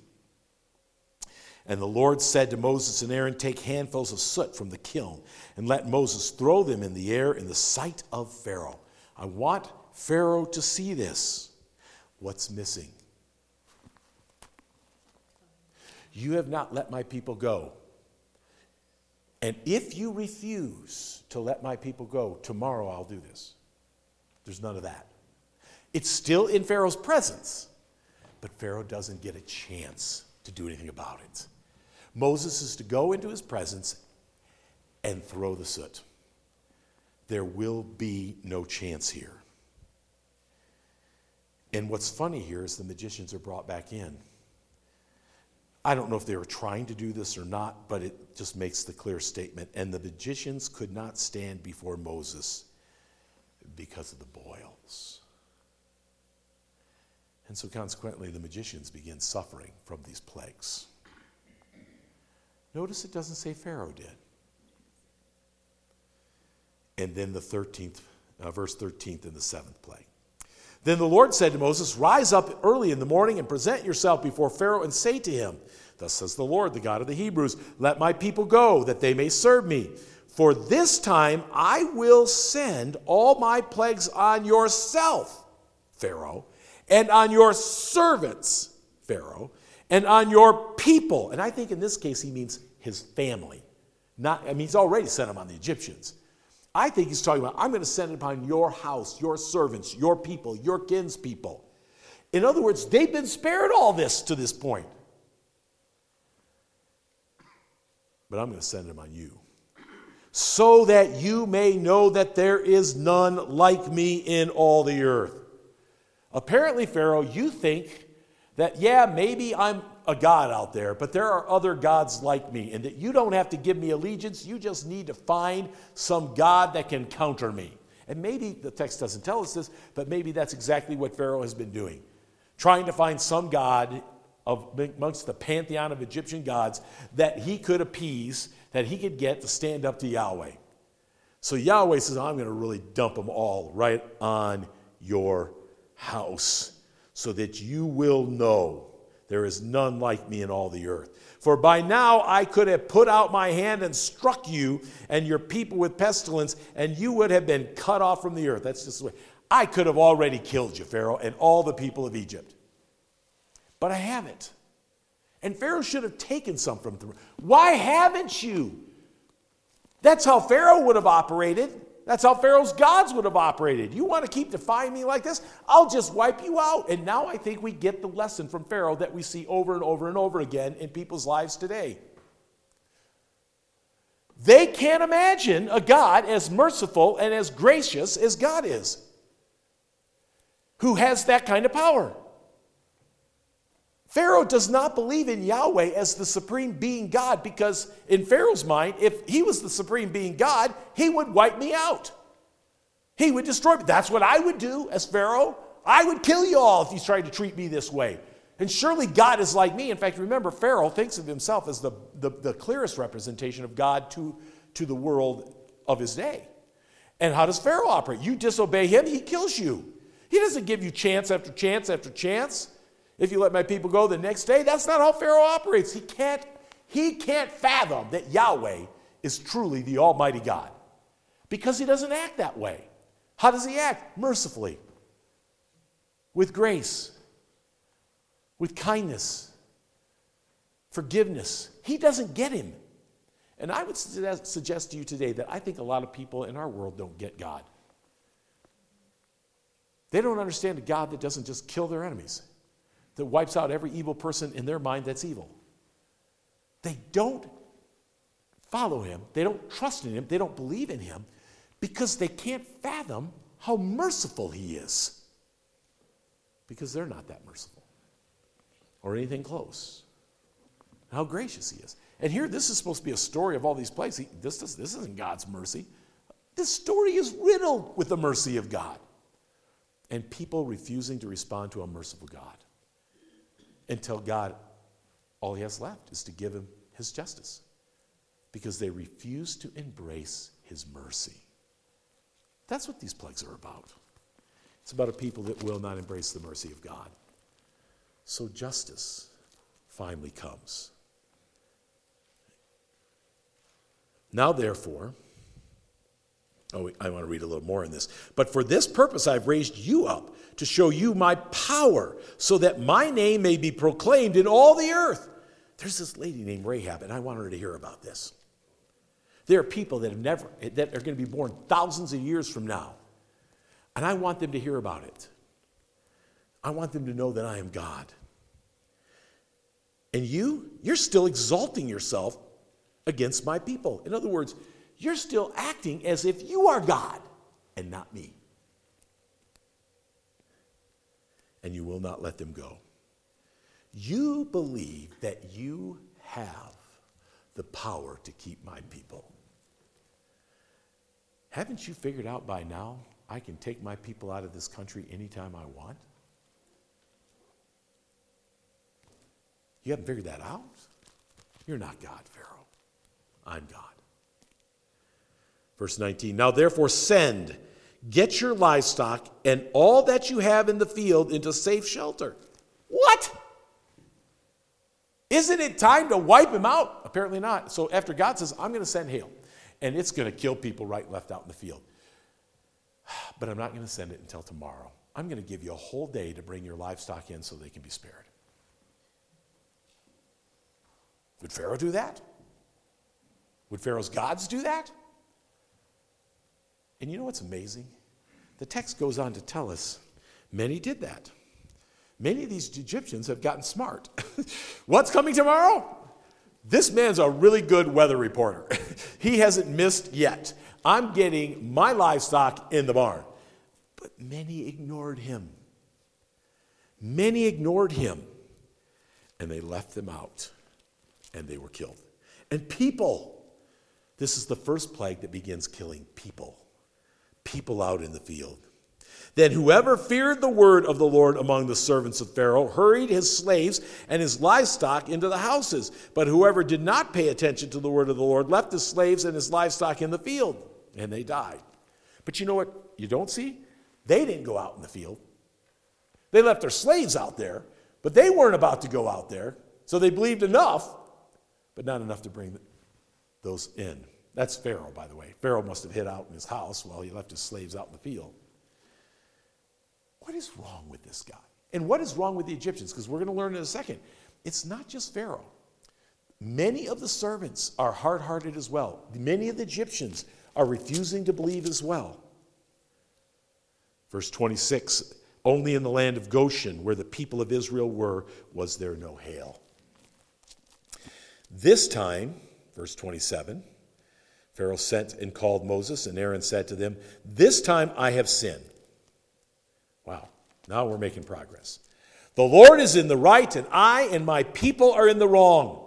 and the Lord said to Moses and Aaron, take handfuls of soot from the kiln and let Moses throw them in the air in the sight of Pharaoh. I want Pharaoh to see this. What's missing? You have not let my people go. And if you refuse to let my people go, tomorrow I'll do this. There's none of that. It's still in Pharaoh's presence, but Pharaoh doesn't get a chance to do anything about it. Moses is to go into his presence and throw the soot. There will be no chance here. And what's funny here is the magicians are brought back in. I don't know if they were trying to do this or not, but it just makes the clear statement. And the magicians could not stand before Moses because of the boils. And so consequently, the magicians begin suffering from these plagues. Notice it doesn't say Pharaoh did. And then the thirteenth, uh, verse thirteenth in the seventh plague. Then the Lord said to Moses, rise up early in the morning and present yourself before Pharaoh and say to him, thus says the Lord, the God of the Hebrews, let my people go, that they may serve me. For this time I will send all my plagues on yourself, Pharaoh, and on your servants, Pharaoh, and on your people. And I think in this case he means his family. Not, I mean, he's already sent them on the Egyptians. I think he's talking about, I'm going to send it upon your house, your servants, your people, your kinspeople. In other words, they've been spared all this to this point. But I'm going to send them on you, so that you may know that there is none like me in all the earth. Apparently, Pharaoh, you think that, yeah, maybe I'm a god out there, but there are other gods like me, and that you don't have to give me allegiance. You just need to find some god that can counter me. And maybe the text doesn't tell us this, but maybe that's exactly what Pharaoh has been doing, trying to find some god of amongst the pantheon of Egyptian gods that he could appease, that he could get to stand up to Yahweh. So Yahweh says, I'm going to really dump them all right on your house, so that you will know there is none like me in all the earth. For by now I could have put out my hand and struck you and your people with pestilence, and you would have been cut off from the earth. That's just the way. I could have already killed you, Pharaoh, and all the people of Egypt. But I haven't. And Pharaoh should have taken some from them. Why haven't you? That's how Pharaoh would have operated. That's how Pharaoh's gods would have operated. You want to keep defying me like this? I'll just wipe you out. And now I think we get the lesson from Pharaoh that we see over and over and over again in people's lives today. They can't imagine a God as merciful and as gracious as God is, who has that kind of power. Pharaoh does not believe in Yahweh as the supreme being God, because in Pharaoh's mind, if he was the supreme being God, he would wipe me out. He would destroy me. That's what I would do as Pharaoh. I would kill you all if you tried to treat me this way. And surely God is like me. In fact, remember, Pharaoh thinks of himself as the, the, the clearest representation of God to, to the world of his day. And how does Pharaoh operate? You disobey him, he kills you. He doesn't give you chance after chance after chance. If you let my people go the next day, that's not how Pharaoh operates. He can't, he can't fathom that Yahweh is truly the Almighty God, because he doesn't act that way. How does he act? Mercifully, with grace, with kindness, forgiveness. He doesn't get him. And I would suggest to you today that I think a lot of people in our world don't get God. They don't understand a God that doesn't just kill their enemies, that wipes out every evil person in their mind that's evil. They don't follow him. They don't trust in him. They don't believe in him because they can't fathom how merciful he is, because they're not that merciful or anything close. How gracious he is. And here, this is supposed to be a story of all these plagues. He, this, this, this isn't God's mercy. This story is riddled with the mercy of God, and people refusing to respond to a merciful God, until God, all he has left is to give him his justice, because they refuse to embrace his mercy. That's what these plagues are about. It's about a people that will not embrace the mercy of God. So justice finally comes. Now, therefore, oh, I want to read a little more in this. But for this purpose I've raised you up, to show you my power, so that my name may be proclaimed in all the earth. There's this lady named Rahab, and I want her to hear about this. There are people that have never, that are going to be born thousands of years from now, and I want them to hear about it. I want them to know that I am God. And you, you're still exalting yourself against my people. In other words, you're still acting as if you are God and not me. And you will not let them go. You believe that you have the power to keep my people. Haven't you figured out by now I can take my people out of this country anytime I want? You haven't figured that out? You're not God, Pharaoh. I'm God. Verse nineteen, now therefore send, get your livestock and all that you have in the field into safe shelter. What? Isn't it time to wipe him out? Apparently not. So after God says, I'm going to send hail, and it's going to kill people right and left out in the field. But I'm not going to send it until tomorrow. I'm going to give you a whole day to bring your livestock in so they can be spared. Would Pharaoh do that? Would Pharaoh's gods do that? And you know what's amazing? The text goes on to tell us many did that. Many of these Egyptians have gotten smart. What's coming tomorrow? This man's a really good weather reporter. He hasn't missed yet. I'm getting my livestock in the barn. But many ignored him. Many ignored him. And they left them out. And they were killed. And people. This is the first plague that begins killing people. People out in the field. Then whoever feared the word of the Lord among the servants of Pharaoh hurried his slaves and his livestock into the houses. But whoever did not pay attention to the word of the Lord left his slaves and his livestock in the field, and they died. But you know what you don't see? They didn't go out in the field. They left their slaves out there, but they weren't about to go out there. So they believed enough, but not enough to bring those in. That's Pharaoh, by the way. Pharaoh must have hid out in his house while he left his slaves out in the field. What is wrong with this guy? And what is wrong with the Egyptians? Because we're going to learn in a second. It's not just Pharaoh. Many of the servants are hard-hearted as well. Many of the Egyptians are refusing to believe as well. Verse twenty-six, only in the land of Goshen, where the people of Israel were, was there no hail. This time, verse twenty-seven, Pharaoh sent and called Moses, and Aaron said to them, "This time I have sinned." Wow, now we're making progress. "The Lord is in the right, and I and my people are in the wrong.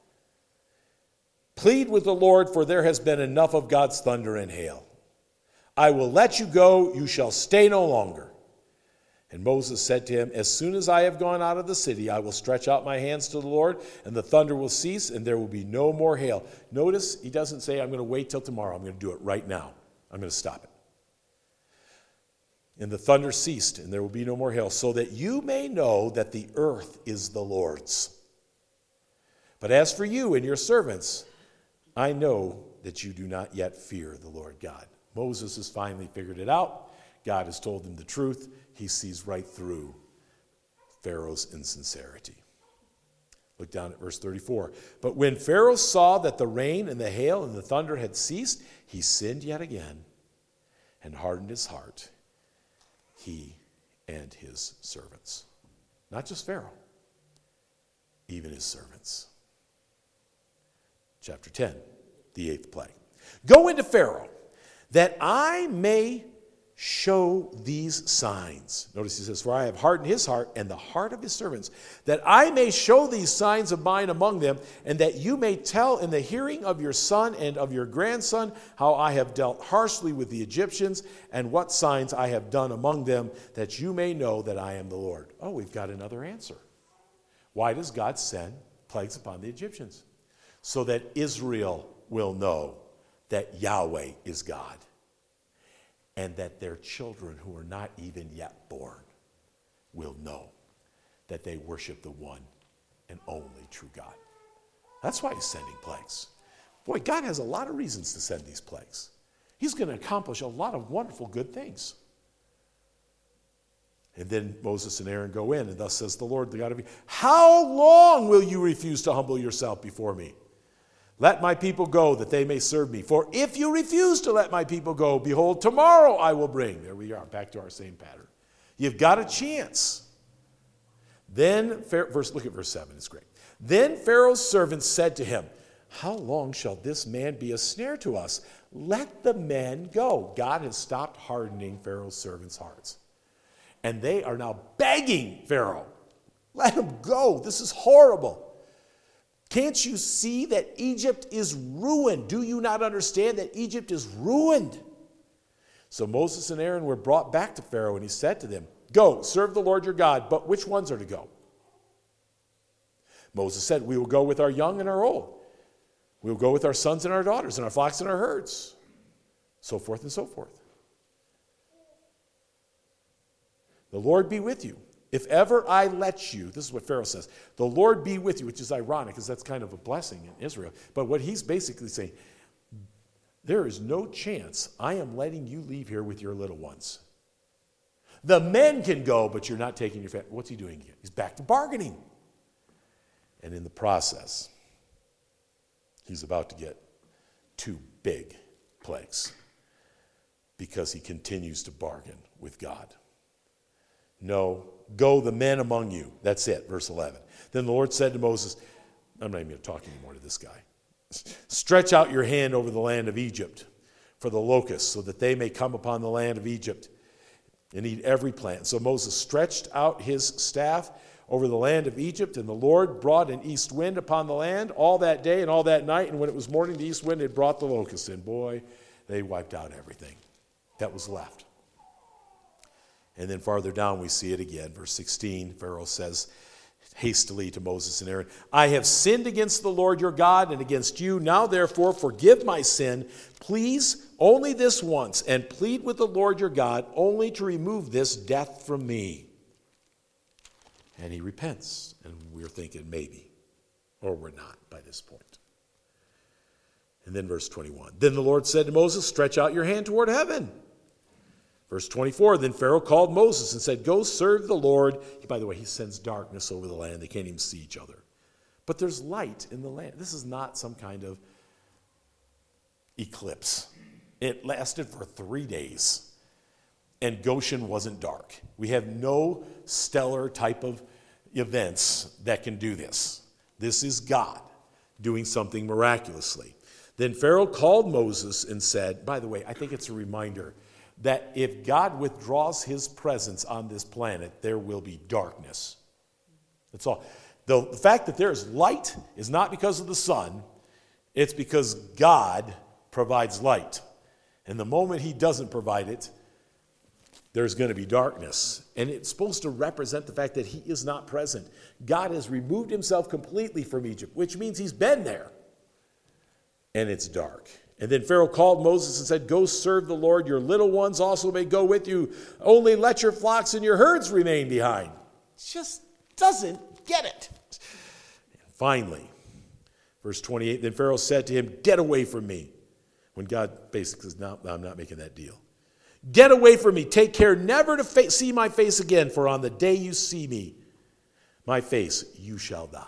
Plead with the Lord, for there has been enough of God's thunder and hail. I will let you go, you shall stay no longer." And Moses said to him, "As soon as I have gone out of the city, I will stretch out my hands to the Lord, and the thunder will cease, and there will be no more hail." Notice he doesn't say, "I'm going to wait till tomorrow. I'm going to do it right now. I'm going to stop it." "And the thunder ceased, and there will be no more hail, so that you may know that the earth is the Lord's. But as for you and your servants, I know that you do not yet fear the Lord God." Moses has finally figured it out. God has told him the truth. He sees right through Pharaoh's insincerity. Look down at verse thirty-four. "But when Pharaoh saw that the rain and the hail and the thunder had ceased, he sinned yet again and hardened his heart, he and his servants." Not just Pharaoh, even his servants. Chapter ten, the eighth plague. "Go into Pharaoh, that I may show these signs." Notice he says, "For I have hardened his heart and the heart of his servants, that I may show these signs of mine among them, and that you may tell in the hearing of your son and of your grandson how I have dealt harshly with the Egyptians, and what signs I have done among them, that you may know that I am the Lord." Oh, we've got another answer. Why does God send plagues upon the Egyptians? So that Israel will know that Yahweh is God, and that their children who are not even yet born will know that they worship the one and only true God. That's why he's sending plagues. Boy, God has a lot of reasons to send these plagues. He's going to accomplish a lot of wonderful good things. And then Moses and Aaron go in, and thus says the Lord, the God of Israel, "How long will you refuse to humble yourself before me? Let my people go, that they may serve me. For if you refuse to let my people go, behold, tomorrow I will bring." There we are, back to our same pattern. You've got a chance. Then, verse, look at verse seven, it's great. "Then Pharaoh's servants said to him, 'How long shall this man be a snare to us? Let the men go.'" God has stopped hardening Pharaoh's servants' hearts. And they are now begging Pharaoh, "Let him go. This is horrible. Can't you see that Egypt is ruined? Do you not understand that Egypt is ruined?" So Moses and Aaron were brought back to Pharaoh, and he said to them, "Go, serve the Lord your God, but which ones are to go?" Moses said, "We will go with our young and our old. We will go with our sons and our daughters, and our flocks and our herds," so forth and so forth. "The Lord be with you. If ever I let you," this is what Pharaoh says, "the Lord be with you," which is ironic because that's kind of a blessing in Israel. But what he's basically saying, there is no chance I am letting you leave here with your little ones. The men can go, but you're not taking your family. What's he doing here? He's back to bargaining. And in the process, he's about to get two big plagues because he continues to bargain with God. "No, go the men among you." That's it, verse eleven. "Then the Lord said to Moses," I'm not even going to talk anymore to this guy, "Stretch out your hand over the land of Egypt for the locusts, so that they may come upon the land of Egypt and eat every plant." So Moses stretched out his staff over the land of Egypt, and the Lord brought an east wind upon the land all that day and all that night, and when it was morning, the east wind had brought the locusts, and boy, they wiped out everything that was left. And then farther down we see it again. Verse sixteen, Pharaoh says hastily to Moses and Aaron, "I have sinned against the Lord your God and against you. Now therefore forgive my sin, please, only this once, and plead with the Lord your God only to remove this death from me." And he repents. And we're thinking maybe, or we're not by this point. And then verse twenty-one, "Then the Lord said to Moses, stretch out your hand toward heaven." Verse twenty-four, "Then Pharaoh called Moses and said, go serve the Lord." By the way, he sends darkness over the land. They can't even see each other. But there's light in the land. This is not some kind of eclipse. It lasted for three days. And Goshen wasn't dark. We have no stellar type of events that can do this. This is God doing something miraculously. Then Pharaoh called Moses and said, by the way, I think it's a reminder that if God withdraws his presence on this planet, there will be darkness. That's all. The, the fact that there is light is not because of the sun. It's because God provides light. And the moment he doesn't provide it, there's going to be darkness. And it's supposed to represent the fact that he is not present. God has removed himself completely from Egypt, which means he's been there. And it's dark. And then Pharaoh called Moses and said, go serve the Lord. Your little ones also may go with you. Only let your flocks and your herds remain behind. Just doesn't get it. And finally, verse twenty-eight, then Pharaoh said to him, get away from me. When God basically says, no, I'm not making that deal. Get away from me. Take care never to fa- see my face again, for on the day you see me, my face, you shall die.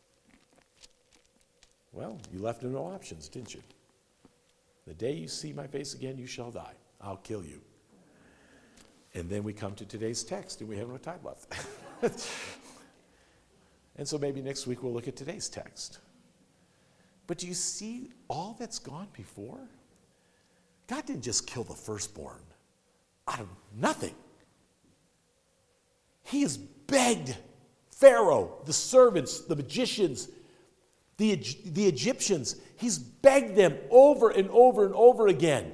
Well, you left him no options, didn't you? The day you see my face again, you shall die. I'll kill you. And then we come to today's text, and we have no time left. And so maybe next week we'll look at today's text. But do you see all that's gone before? God didn't just kill the firstborn out of nothing. He has begged Pharaoh, the servants, the magicians, the, the Egyptians. He's begged them over and over and over again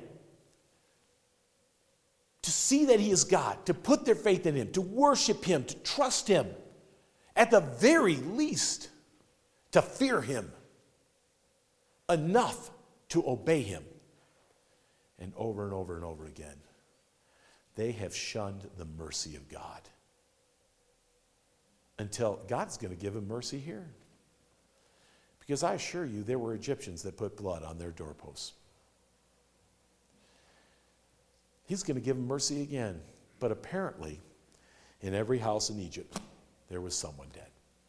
to see that he is God, to put their faith in him, to worship him, to trust him. At the very least, to fear him enough to obey him. And over and over and over again, they have shunned the mercy of God. Until God's going to give them mercy here. Because I assure you, there were Egyptians that put blood on their doorposts. He's going to give them mercy again. But apparently, in every house in Egypt, there was someone dead.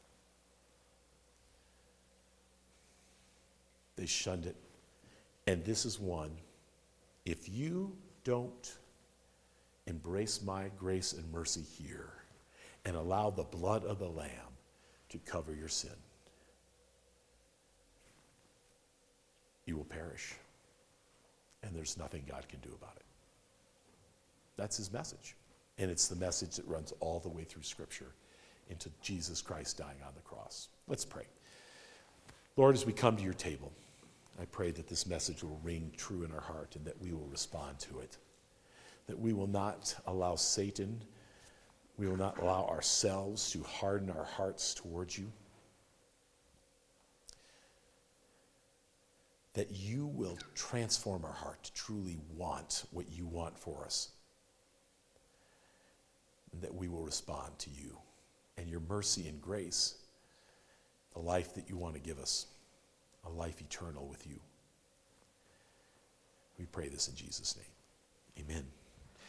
They shunned it. And this is one. If you don't embrace my grace and mercy here and allow the blood of the Lamb to cover your sin, you will perish. And there's nothing God can do about it. That's his message. And it's the message that runs all the way through Scripture into Jesus Christ dying on the cross. Let's pray. Lord, as we come to your table, I pray that this message will ring true in our heart and that we will respond to it. That we will not allow Satan, we will not allow ourselves to harden our hearts towards you. That you will transform our heart to truly want what you want for us. And that we will respond to you and your mercy and grace, the life that you want to give us, a life eternal with you. We pray this in Jesus' name. Amen.